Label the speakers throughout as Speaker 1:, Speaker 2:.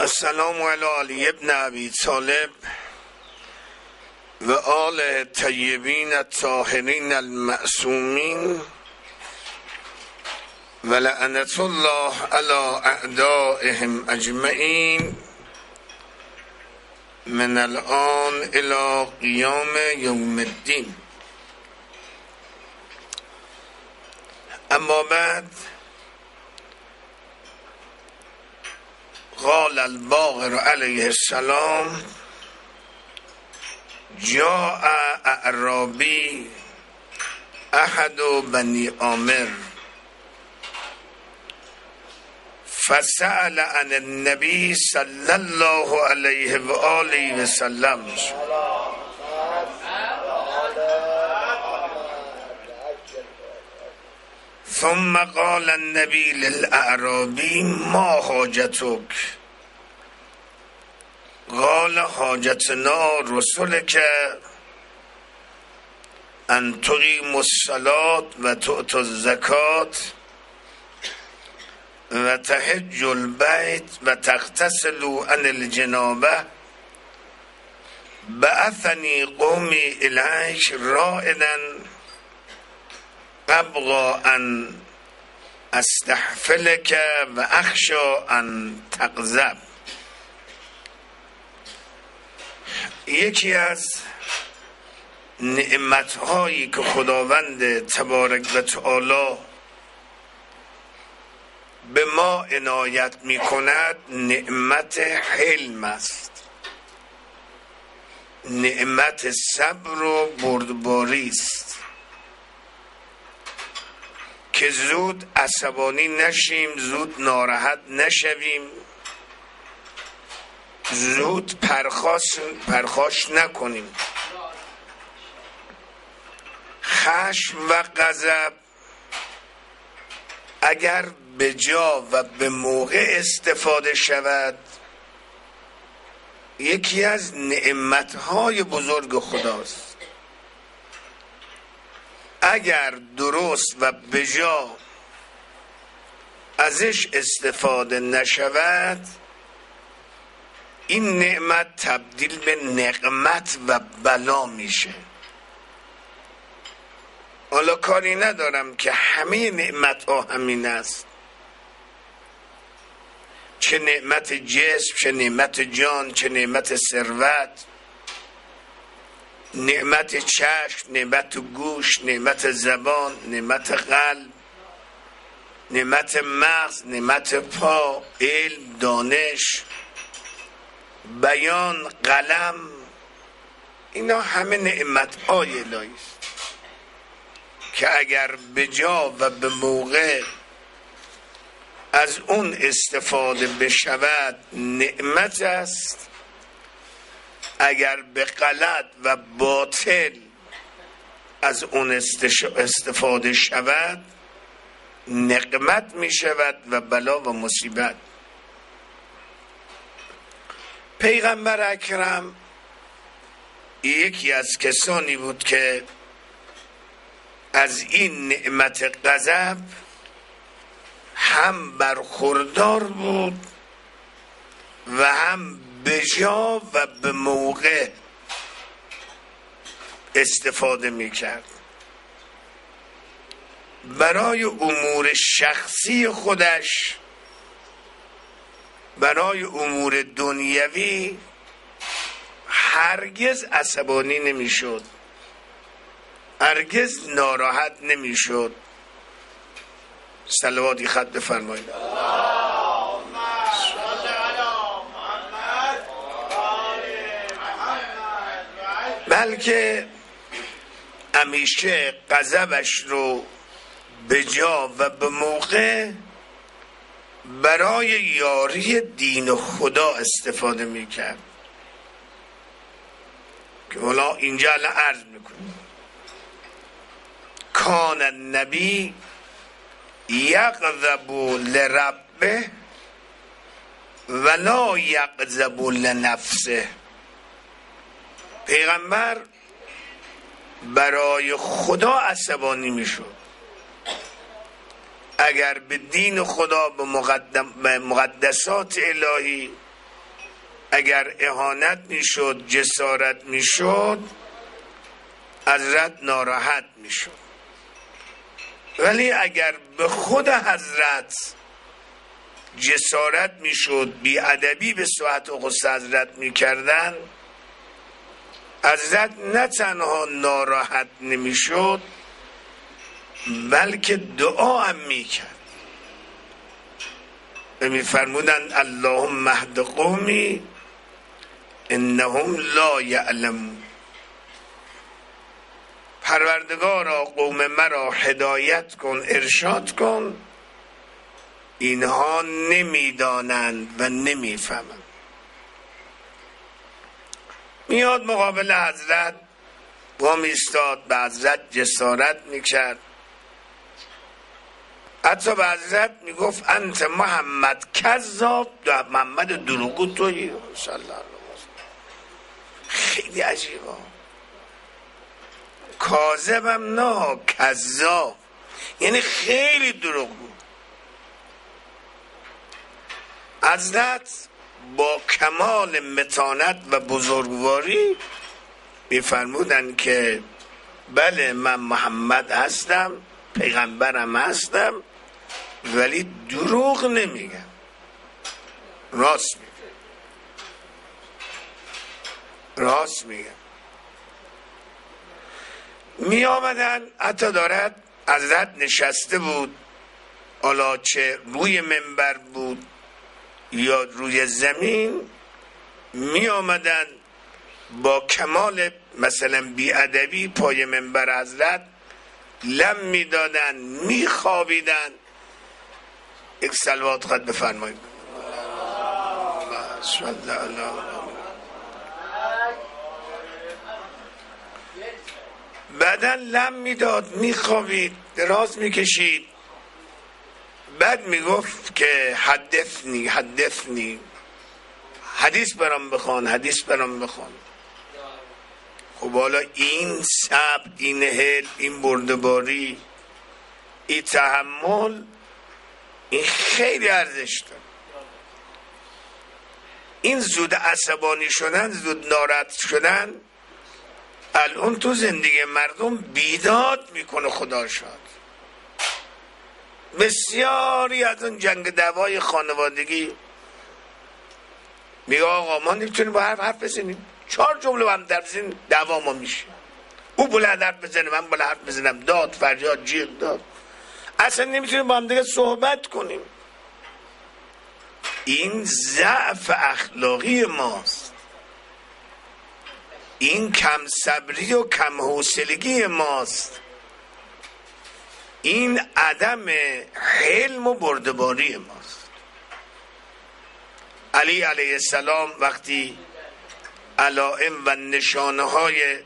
Speaker 1: السلام علی علی ابن ابی طالب و آل الطیبین الطاهرین المعصومین و لعنت الله علی اعدائهم اجمعین من الان الی قیام یوم الدین. اما بعد، قال الباقر علیه السلام: جاء اعرابی احد بنی عامر فسأل عن النبی صلی الله علیه و آله و سلم ثم قال النبی للاعرابی ما حاجتک؟ قال حاجتنا رسلک ان تقیم الصلاة و تؤت الزکات و تحج البیت و تغتسلوا عن الجنابه بعثنی قومی الیک رائدا ابغى ان استحفلک و اخشى ان تغضب. یکی از نعمت‌هایی که خداوند تبارک و تعالی به ما عنایت می‌کند نعمت حلم است، نعمت صبر و بردباری است که زود عصبانی نشیم، زود ناراحت نشویم، زود پرخاش نکنیم. خشم و غضب اگر به جا و به موقع استفاده شود یکی از نعمتهای بزرگ خداست. اگر درست و به جا ازش استفاده نشود این نعمت تبدیل به نقمت و بلا میشه. حالا کاری ندارم که همه نعمت ها همین است، چه نعمت جسم، چه نعمت جان، چه نعمت ثروت، نعمت چشم، نعمت گوش، نعمت زبان، نعمت قلب، نعمت مغز، نعمت پا، علم، دانش، بیان، قلم، اینا همه نعمت های الهی است که اگر به جا و به موقع از اون استفاده بشود نعمت است، اگر به غلط و باطل از اون استفاده شود نقمت می شود و بلا و مصیبت. پیغمبر اکرم یکی از کسانی بود که از این نعمت غضب هم برخوردار بود و هم به جا و به موقع استفاده میکرد. برای امور شخصی خودش، برای امور دنیوی هرگز عصبانی نمیشد، هرگز ناراحت نمیشد. صلواتی خط بفرمایید. بلکه همیشه غضبش رو به جا و به موقع برای یاری دین خدا استفاده میکرد که حالا اینجا الان عرض میکنیم. کان النبی یغضب لربه ولا یغضب لنفسه. پیغمبر برای خدا عصبانی میشد، اگر به دین خدا، به مقدسات الهی اگر اهانت میشد، جسارت میشد، حضرت ناراحت میشد. ولی اگر به خود حضرت جسارت میشد، بیادبی به صحت و غصه حضرت میکردن، حضرت نه تنها ناراحت نمیشد بلکه دعا هم میکرد و میفرمودند اللهم اهد قومی انهم لا یعلمون. پروردگارا قوم مرا هدایت کن، ارشاد کن، اینها نمیدانند و نمیفهمند. میاد مقابل حضرت با میستاد، به حضرت جسارت میکرد، حتی به حضرت میگفت انت محمد کذاب، محمد دروغگو تویی. صلی الله علیه وسلم. خیلی عجیبه، کاذبم نه کذاب، یعنی خیلی دروغگو. حضرت با کمال متانت و بزرگواری میفرمودن که بله من محمد هستم، پیغمبرم هستم، ولی دروغ نمیگم، راست میگم، راست میگم. می آمدن، حتی دارد حضرت نشسته بود، حالا چه روی منبر بود یا روی زمین، می آمدن با کمال مثلا بیادبی پای منبر حضرت لم می دادن، می خوابیدن. یک صلوات خود بفرمایید. بعدا لم می داد، می خوابید، دراز می کشید، بعد می گفت که حدثنی حدیث برام بخوان، حدیث برام بخوان. خب حالا این صبر، این حل، این بردباری، این تحمل، این خیلی ارزش داره. این زود عصبانی شدن، زود ناراحت شدن، الان تو زندگی مردم بیداد میکنه. خدا شاد. بسیاری از اون جنگ دعوای خانوادگی میگه آقا ما نمیتونیم با حرف بزنیم، 4 جمله با هم در بزنیم دعوا ما میشه، او بلند حرف بزنه من بلند حرف بزنم، داد فریاد جیغ داد، اصلا نمیتونیم با هم دیگه صحبت کنیم. این ضعف اخلاقی ماست، این کم صبری و کم حوصلگی ماست، این عدم حلم و بردباری ماست. علی علیه السلام وقتی علائم و نشانه های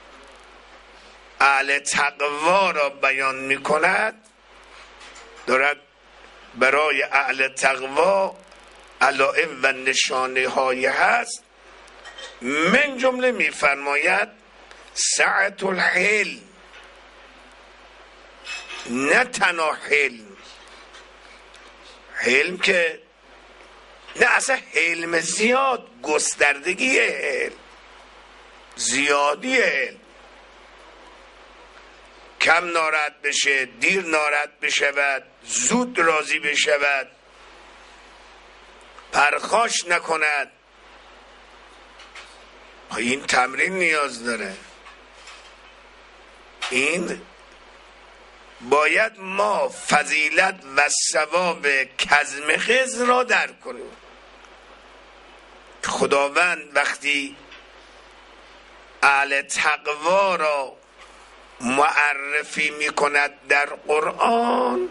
Speaker 1: اهل تقوا را بیان می کند، دارد برای اهل تقوا علائم و نشانه های هست، من جمله می فرماید سعت الحلم، نه تنها حلم، حلم که نه اصلا حلم زیاد، گستردگی حلم، زیادی حلم، کم ناراحت بشه، دیر ناراحت بشود، زود راضی بشود، پرخاش نکند. این تمرین نیاز داره. این باید ما فضیلت و ثواب کظم خضر را درک کنیم. خداوند وقتی اهل تقوا را معرفی می کند در قرآن،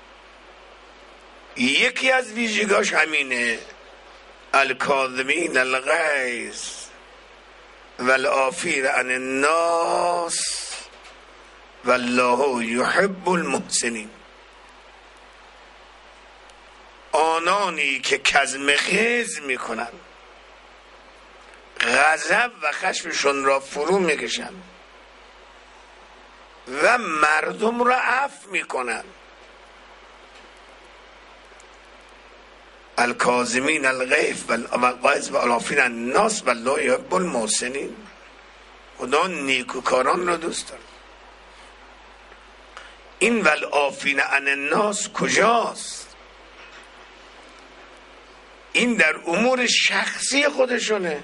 Speaker 1: یکی از ویژگی‌هاش همینه، الکاظمین الغیظ والعافین عن الناس والله یحب المحسنین. آنانی که کظم خضر می کنند، غضب و خشمشون را فرو می کشند و مردم را عفو می کنند. الکاظمین الغیظ و العافین عن الناس والله یحب المحسنین. خدا نیکوکاران رو دوست داره. این والعافین عن الناس کجاست؟ این در امور شخصی خودشونه.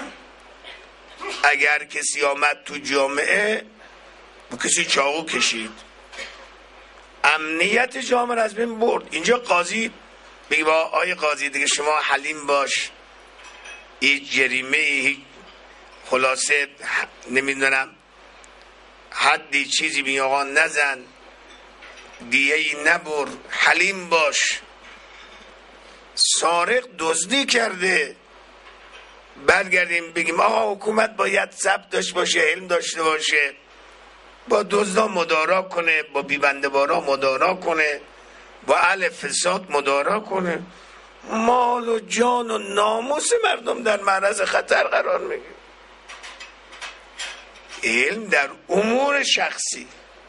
Speaker 1: اگر کسی آمد تو جامعه و کسی چاقو کشید، امنیت جامعه را از بین برد. اینجا قاضی بگی با آی قاضی دیگه شما حلیم باش، هیچ جریمه هیچ خلاصه نمیدونم حدی چیزی بی آقا نزن، دیه ای نبر، حلیم باش. سارق دزدی کرده، برگردیم بگیم آقا حکومت باید ثبت داشته باشه، علم داشته باشه، با دزدا مدارا کنه، با بیبنده‌بارا مدارا کنه، با اهل فساد مدارا کنه. مال و جان و ناموس مردم در معرض خطر قرار میگیره. علم در امور شخصی.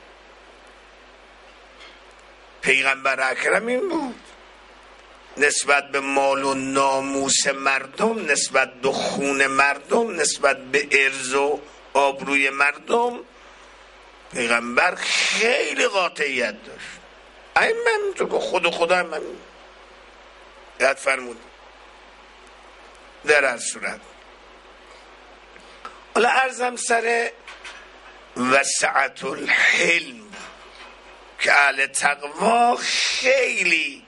Speaker 1: پیغمبر اکرم این بود، نسبت به مال و ناموس مردم، نسبت به خون مردم، نسبت به عرض و آبروی مردم، پیغمبر خیلی قاطعیت داشت. این من تو خود خدا من یاد فرمود. در هر صورت حالا عرضم سر وسعت الحلم که اهل تقوا خیلی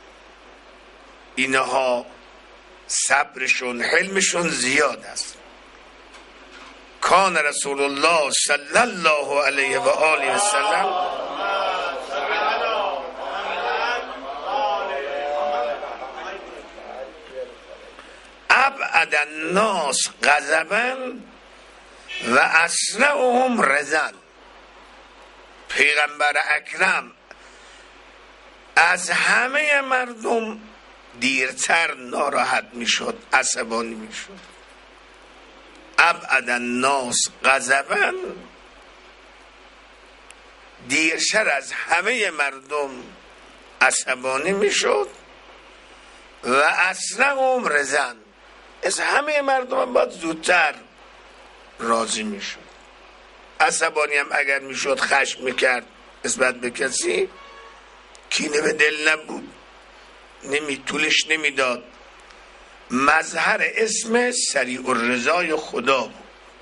Speaker 1: اینها صبرشون حلمشون زیاد است. کان رسول الله صلی الله علیه و آله و سلم ابعد الناس غضبا و اسرعهم رضا. پیغمبر اکرم از همه مردم دیرتر ناراحت میشد، عصبانی میشد. ابعد الناس غضبا، دیرتر از همه مردم عصبانی میشد و اسرعهم رضا، از همه مردم باید زودتر راضی میشد. عصبانی هم اگر میشد خشم میکرد نسبت به کسی، کینه به دل نبود، طولش نمیداد. مظهر اسم سریع الرضای خدا بود.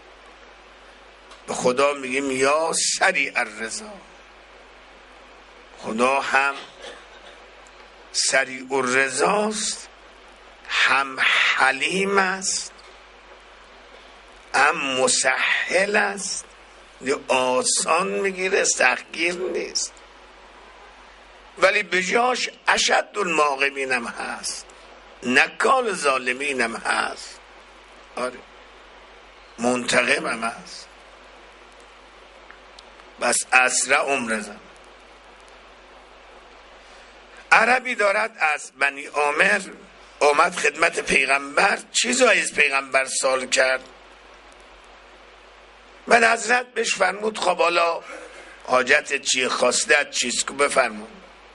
Speaker 1: به خدا میگیم یا سریع الرضا. خدا هم سریع الرضاست، هم حلیم است، هم مسهل است، آسان میگیره، سختگیر نیست. ولی به جاش اشد المعاقبین هم هست، نکال ظالمین هم هست، آره منتقم هم هست. بس اسرع رضا. عربی دارد از بنی عامر آمد خدمت پیغمبر، چیزایی از پیغمبر سوال کرد. من حضرت بهش فرمود خب حالا حاجت چیه، خواستت چیست که بفرمود.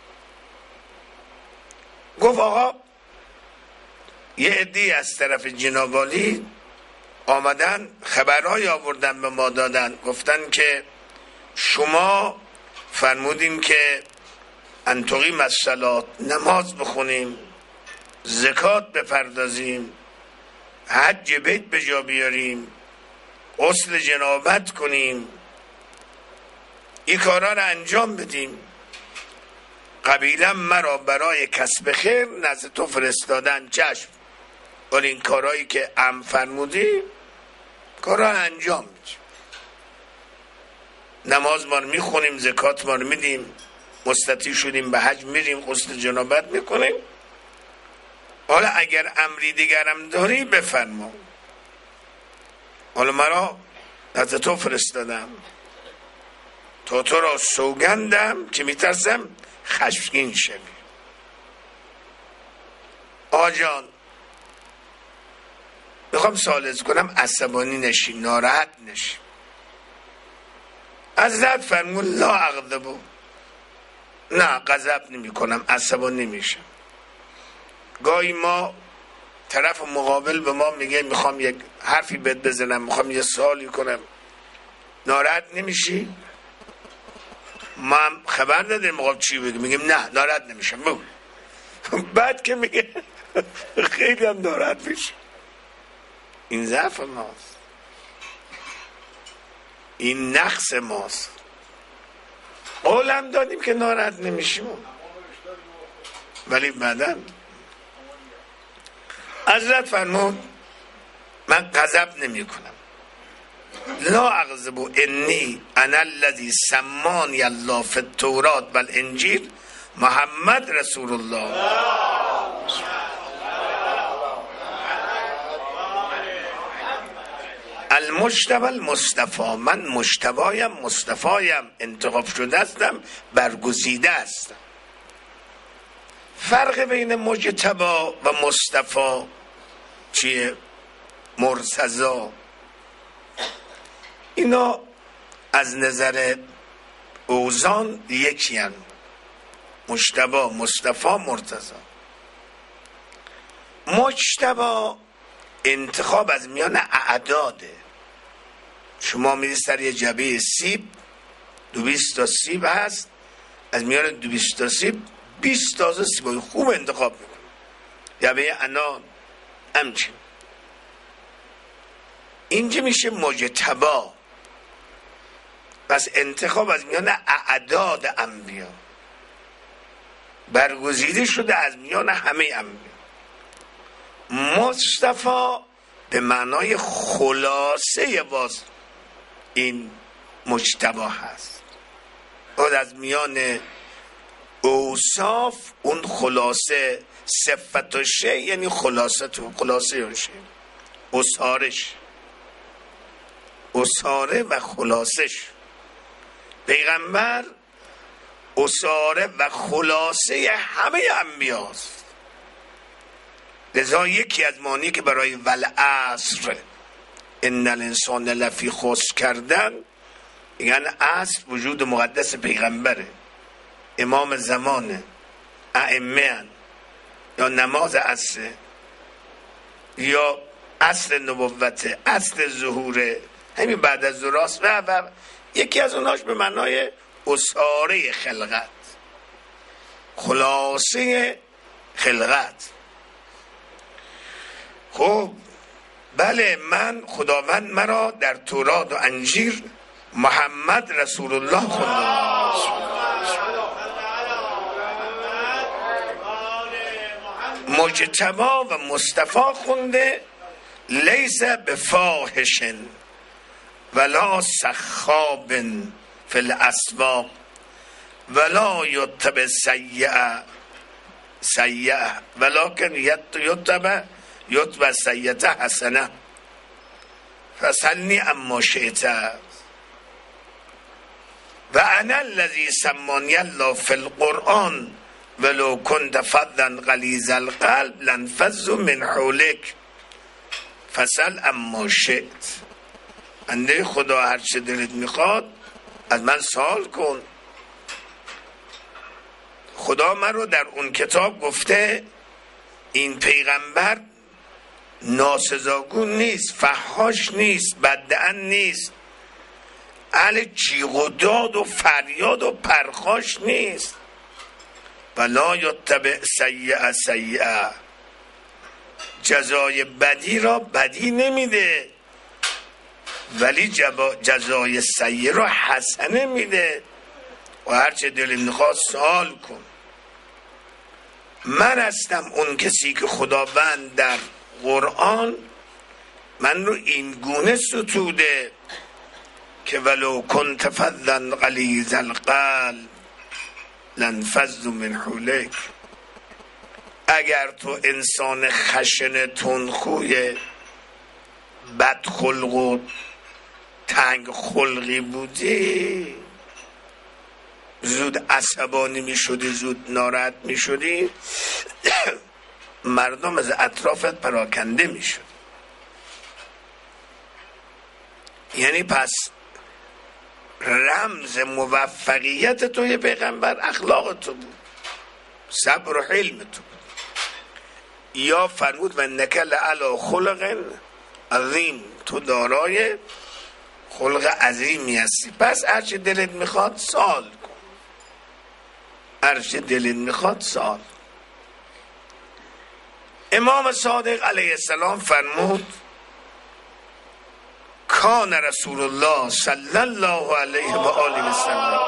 Speaker 1: گفت آقا یه عده‌ای از طرف جناب عالی آمدن خبرهای آوردن به ما دادن، گفتن که شما فرمودین که ان تقیم الصلاة، نماز بخونیم، زکات بپردازیم، حج بیت به جا بیاریم، غسل جنابت کنیم، این کارا رو انجام بدیم. قبیله مرا برای کسب خیر نزد تو فرستادن. چشم، ولی این کارهایی که ام فرمودی کارا انجام میدیم. نماز ما رو میخونیم، زکات ما رو میدیم، مستطیع شدیم به حج میریم، غسل جنابت میکنیم. حالا اگر امری دیگرم داری بفرما. حالا مرا نزد تو فرستادم تا تو را سوگندم که میترسم خشمگین شوی. آقا جان میخوام سوالت کنم، عصبانی نشی، ناراحت نشی. حضرت فرمود لا اغضب، نه غضب نمی کنم، عصبانی نمیشم. گاهی ما طرف مقابل به ما میگه میخوام یک حرفی بهت بزنم، میخوام یه سوالی کنم، ناراحت نمیشی؟ ما هم خبر نداریم میخوام چی بگیم، میگیم نه ناراحت نمیشم بگو. بعد که میگه خیلی هم ناراحت میشه. این ضعف ماست، این نقص ماست. قولم دادیم که ناراحت نمیشیم، ولی بعداً حضرت فرمود من غضب نمی کنم. لا اغضب انی انا الذی سمانی الله فی التوراة و الانجیل محمد رسول الله. المجتبی المصطفی، من مجتبایم، مصطفایم، انتخاب شده هستم، برگزیده هستم. فرق بین مجتبی و مصطفی چیه؟ مرتضی. اینا از نظر اوزان یکی هن. مجتبی، مصطفی، مرتضی. مجتبی انتخاب از میان اعداده. شما میرید سر یه جبه سیب، 200 تا سیب هست، از میان 200 تا سیب 20 تازه سیبای خوب انتخاب میکنه. جبه انار همچین. اینجا میشه مجتبی، پس انتخاب از میان اعداد انبیا، برگزیده شده از میان همه انبیا. مصطفی به معنای خلاصه واس این مجتبی هست. بعد از میان اوصاف اون خلاصه، صفت و شی یعنی خلاصه تو خلاصه اون شی، اصارش، اصاره و خلاصش. پیغمبر اصاره و خلاصه همه انبیاست. لذا یکی از معانی که برای والعصر ان الانسان لفی خسر کردن، یعنی عصر وجود مقدس پیغمبره، امام زمانه، ائمه، یا نماز عصر، یا عصر نبوت، عصر ظهوره، همین بعد از ظهر و یکی از اوناش به معنای اصاره خلقت، خلاصه خلقت. خب بله، من خداوند مرا در تورات و انجیل محمد رسول الله خونده، مجتبی و مصطفی خونده. لیس بفاحش ولا سخاب فی الاسواق ولا یتبع سیئه ولکن یتبع سیئه حسنه فسلنی اما شئت و انا الذی سمانی الله فی القرآن ولو کنت فظا غلیظ القلب لانفضوا من حولک فسل اما شئت. بنده خدا هر چه دلت میخواد از من سوال کن. خدا من رو در اون کتاب گفته این پیغمبر ناسزاگو نیست، فحاش نیست، بددهن نیست، اهل جیغ و داد و فریاد و پرخاش نیست. ولا یتبع سیئه، جزای بدی را بدی نمیده، ولی جزای سیئه را حسنه میده. و هرچه دل میخواد سوال کن. من هستم اون کسی که خداوند در قرآن من رو این گونه ستوده که ولو کنت فظا غلیظ القلب لانفضوا من حولک. اگر تو انسان خشن تندخوی بدخلق و تنگ خلقی بودی، زود عصبانی می شدی، زود ناراحت می شدی، مردم از اطرافت پراکنده می شد. یعنی پس رمز موفقیت توی پیغمبر اخلاق تو بود، صبر و حلم تو بود. یا فرمود و نکل علی خلق عظیم، تو دارای خلق عظیمی هستی، پس هرچه دلت میخواد سوال کن، هرچه دلت میخواد سوال. امام صادق علیه السلام فرمود کان رسول الله صلی الله علیه و آله و سلم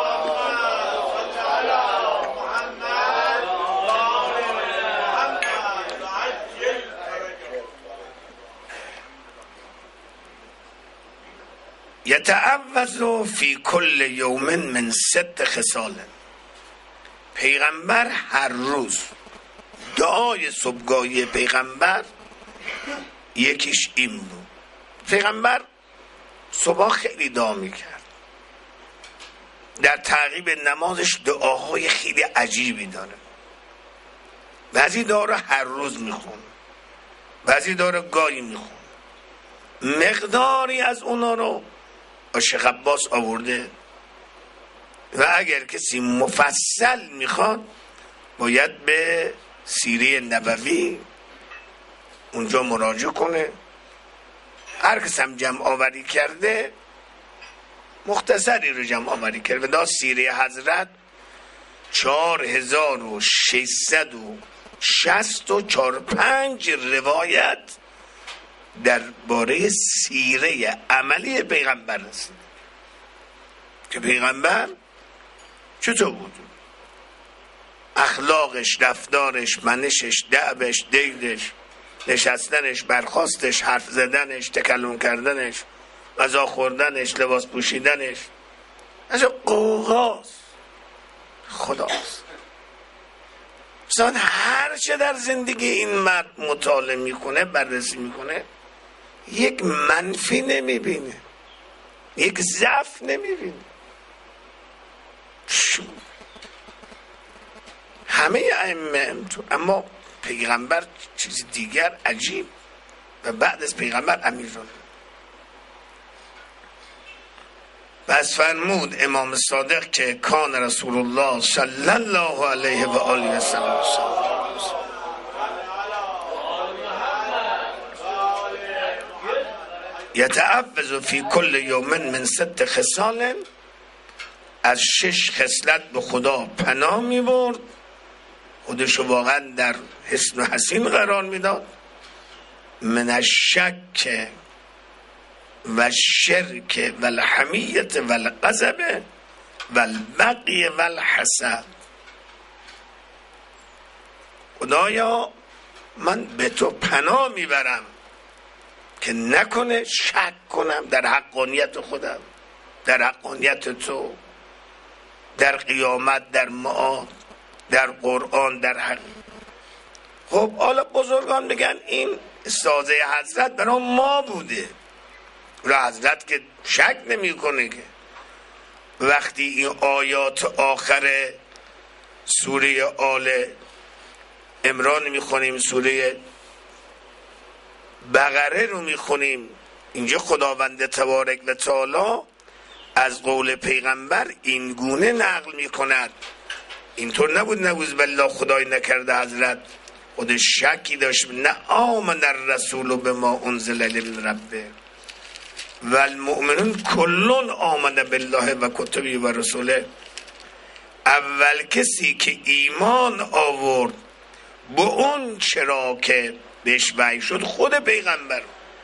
Speaker 1: یتعوذ فی کل یوم من 6 خصال. پیغمبر هر روز دعای صبحگاهی پیغمبر یکیش این بود. پیغمبر صبح خیلی دعا میکرد، در تعقیب نمازش دعاهای خیلی عجیبی داره. بعضی دعا رو هر روز میخون، بعضی دعا رو گاهی میخون. مقداری از اونا رو شیخ عباس آورده و اگر کسی مفصل میخواد باید به سیره نبوی اونجا مراجعه کنه. هر کس هم جمع آوری کرده مختصری رو جمع آوری کرده. دا سیره حضرت 4665 روایت درباره سیره عملی پیغمبر است که پیغمبر چطور بود، اخلاقش، رفتارش، منشش، دعبش، دیدش، نشستنش، برخاستش، حرف زدنش، تکلم کردنش، غذا خوردنش، لباس پوشیدنش، از قوقاست خداست. مثلا هر چه در زندگی این مرد مطالعه میکنه، بررسی میکنه، یک منفی نمیبینه، یک ضعف نمیبینه. همه ائمه همینطور، اما پیغمبر چیز دیگر عجیب. و بعد از پیغمبر امیرالمومنین. پس فرمود امام صادق که کان رسول الله صلی الله علیه و آله و سلم یتعوذ فی کل یوم من 6 خصال، از 6 خصلت به خدا پناه می برد، خودشو واقعا در حسن و حسین قرار میداد. من الشک و الشرک و الحمیت و الغضب و البغی و الحسد. خدایا من به تو پناه میبرم که نکنه شک کنم در حقانیت خودم، در حقانیت تو، در قیامت، در معاد، در قرآن، در حق. خب حالا بزرگان بگن این استاذه حضرت برای ما بوده، را حضرت که شک نمی کنه که وقتی این آیات آخر سوره آل عمران میخونیم، سوره بقره رو میخونیم، اینجا خداوند تبارک و تعالی از قول پیغمبر این گونه نقل میکند. اینطور نبود نعوذ بالله خدای نکرده حضرت خودش شکی داشت. نه آمن الرسول بما انزل الی من ربه و المؤمنون کلون آمن بالله و کتبه و رسوله. اول کسی که ایمان آورد به اون چرا که بهش وحی شد خود پیغمبر.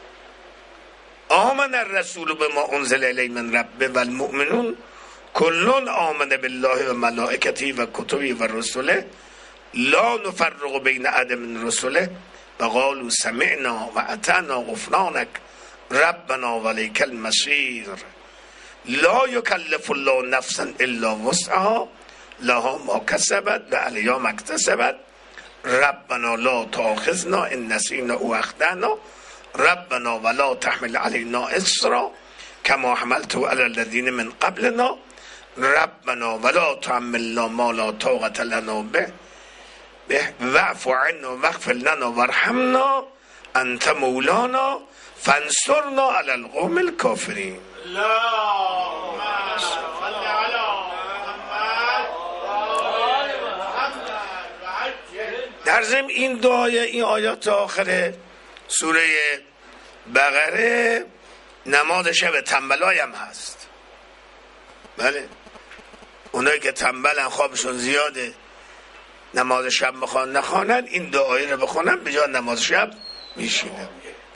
Speaker 1: آمن الرسول بما انزل الی من ربه و المؤمنون کلون آمن بالله و ملائکته و کتبه و رسوله لا نفرق بین احد من رسله و قالوا سمعنا و اطعنا غفرانک ربنا و الیک المصیر. لا یکلف الله نفسا الا وسعها لها ما کسبت و علیها ما اکتسبت ربنا لا تؤاخذنا ان نسینا او اخطأنا ربنا ولا تحمل علينا اصرا كما حملته على الذين من قبلنا ربنا ولا تحملنا ما لا طاقة لنا به واعف عنا واغفر لنا وارحمنا انت مولانا فانصرنا على القوم الكافرين.
Speaker 2: اللهم صل على محمد.
Speaker 1: در ضمن این دعای این آیات آخر سوره بقره نماز شب تنبلای هم هست. بله، اونایی که تنبلن خوابشون زیاده نماز شب میخوان نخوانن، این دعایی رو بخونن به جای نماز شب میشینن.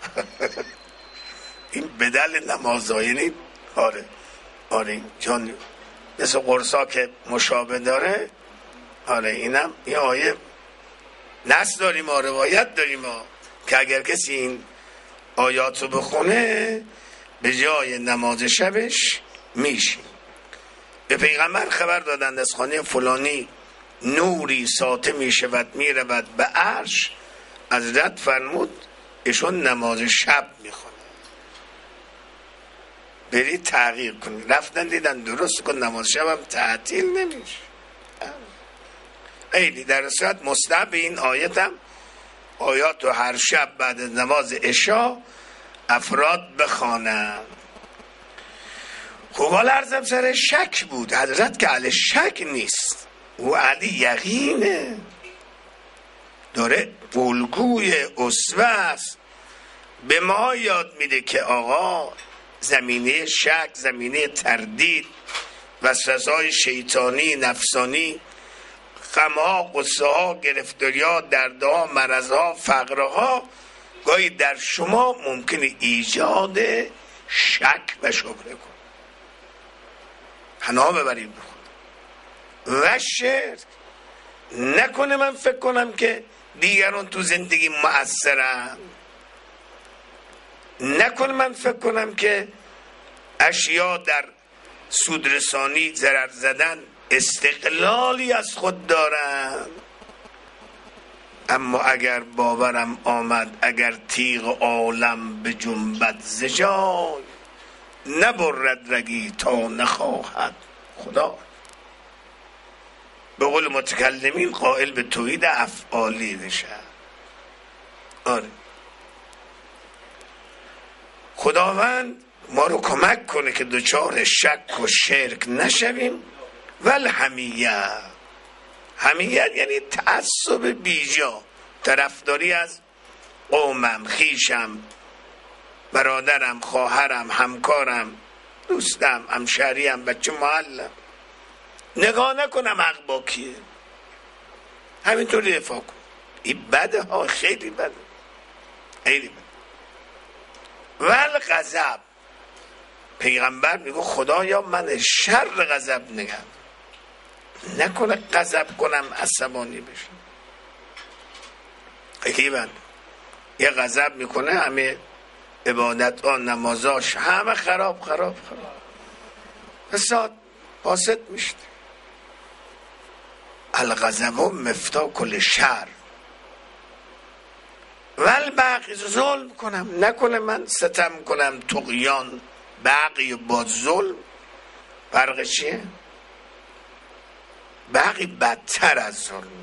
Speaker 1: این بدل نماز یعنی آره چون مثل قرصا که مشابه داره. آره اینم این آیه نص داریم و روایت داریم که اگر کسی این آیات رو بخونه به جای نماز شبش میشین. به پیغمبر خبر دادند از خانه فلانی نوری ساطع می شود می رود به عرش. حضرت فرمود ایشون نماز شب می خونه، برید تغییر کنید. رفتن دیدن درست کن نماز شب هم تعطیل نمیشه. ایدی در صورت مستحب این آیت هم آیات رو هر شب بعد از نماز عشا افراد بخوانند. خب حالا عرضم سر شک بود. حضرت که اهل شک نیست، او اهل یقینه، داره الگوی اسوه است، به ما یاد میده که آقا زمینه شک، زمینه تردید، وسوسه‌های شیطانی نفسانی، غم‌ها، غصه‌ها، گرفتاری‌ها، دردها، مرضها، فقرها گاهی در شما ممکنه ایجاد شک و شبهه کنه. پناه ببریم و شرک نکنه من فکر کنم که دیگران تو زندگی مؤثرن، نکنه من فکر کنم که اشیا در سودرسانی ضرر زدن استقلالی از خود دارن. اما اگر باورم آمد اگر تیغ عالم به جنبت ز جای، نبرد رگی تا نخواهد خدا. به قول متکلمین قائل به توحید افعالی بشه. آره خداوند ما رو کمک کنه که دچار شک و شرک نشویم. والحمیت، حمیت یعنی تعصب بیجا، طرفداری از قومم، خیشم، برادرم، خواهرم، همکارم، دوستم، همشهریم، بچه محلم. نگاه نکنم حق با کیه، همینطوری دفاع کن. این بده ها، خیلی بده، خیلی بده. والغضب، پیغمبر میگه خدایا من شر غضب نگم، نکنه غضب کنم عصبانی بشم. خیلی بده، یه غضب میکنه همه عبادت ها نمازاش همه خراب فساد فاسد میشه. الغضب مفتاح کل شر. والبغی، ظلم کنم، نکنه من ستم کنم، طغیان، بغی با ظلم فرق چیه؟ بغی بدتر از ظلم،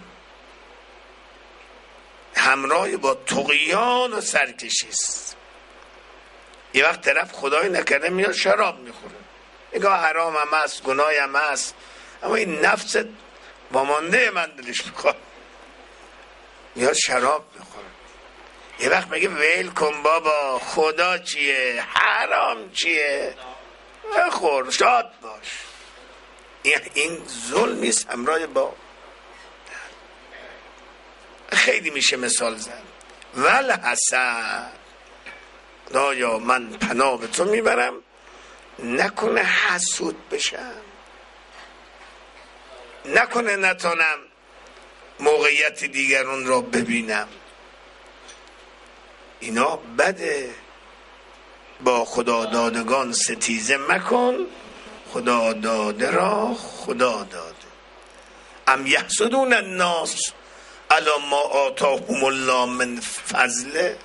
Speaker 1: همراه با طغیان و سرکشی است. یه وقت طرف خدای نکرده میاد شراب میخوره، نگاه حرام هم هست، گناه هم هست، اما این نفس وامانده من دلش میخواد، میاد شراب میخوره. یه وقت میگه ویل کن بابا، خدا چیه، حرام چیه، بخور شاد باش. این ظلمیست همراه با خیلی میشه مثال زن. والحسد، خدایا من پناه به تو میبرم نکنه حسود بشم، نکنه نتونم موقعیت دیگران را ببینم. اینا بده. با خدا دادگان ستیزه مکن، خدا داده را خدا داده. ام یحسدون الناس علی ما آتاهم الله من فضله.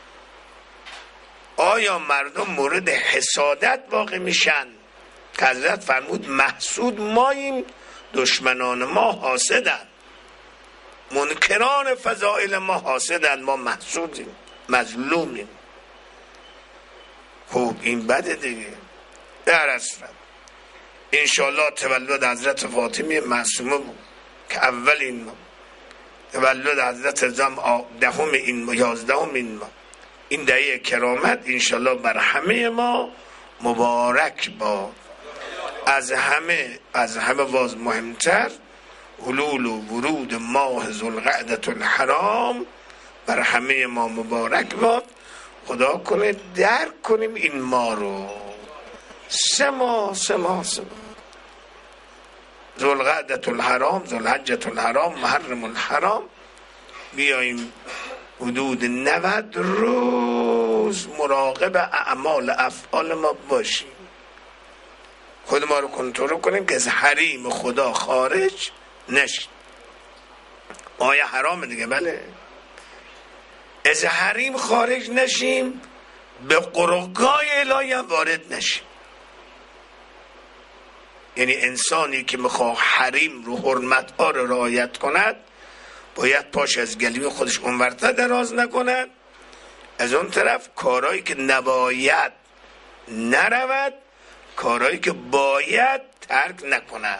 Speaker 1: آیا مردم مورد حسادت واقع میشن؟ که حضرت فرمود محسود ماییم، دشمنان ما حاسدن، منکران فضائل ما حاسدن، ما محسودیم، مظلومیم. خوب این بده دیگه. در اصلا انشاءالله تولد حضرت فاطمه معصومه بود که اولین تولد حضرت رضا دهم این 11 این دهه کرامت انشالله بر همه ما مبارک باد. از همه باز مهمتر حلول و ورود ماه ذوالقعدة الحرام بر همه ما مبارک باد. خدا کنه درک کنیم این ما رو. 3 ماه ذوالقعدة الحرام، ذوالحجة الحرام، محرم الحرام، بیاییم حدود 90 روز مراقب اعمال افعال ما باشیم، خود ما رو کنترل کنیم که از حریم خدا خارج نشیم. آیه حرام دیگه، بله، از حریم خارج نشیم، به قرقای الهی هم وارد نشیم. یعنی انسانی که میخواه حریم رو حرمت ها رو رعایت کند باید پاش از گلوی خودش اونورتر دراز نکند، از اون طرف کارهایی که نباید نرود، کارهایی که باید ترک نکند،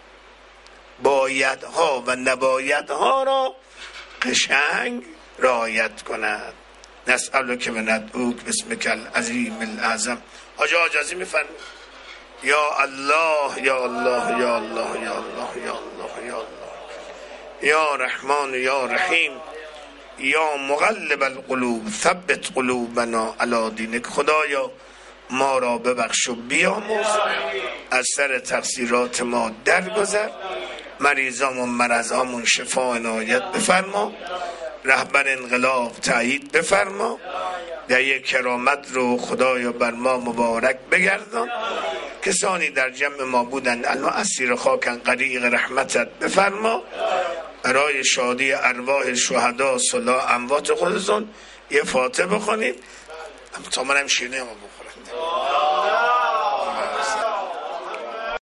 Speaker 1: بایدها و نبایدها را قشنگ رعایت کند. نسألک و ندعوک باسمک العظیم الاعظم. آجا اجازه میفرمایید؟ یا الله یا الله یا الله یا الله یا الله یا الله یا رحمان یا رحیم یا مقلب القلوب ثبت قلوبنا علی دینک. خدایا ما را ببخش و بیامرز، از سر تقصیرات ما درگذر، مریضام و مرضامون شفا عنایت بفرما، رهبر انقلاب تایید بفرما، دهه کرامت رو خدایا بر ما مبارک بگردان. کسانی در جمع ما بودن الان اسیر خاکن، غریق رحمتت بفرما. برای شادی ارواح شهدا صلاح اموات خودتون یه فاتحه بخونید تا منم شیرینی ما بخورم.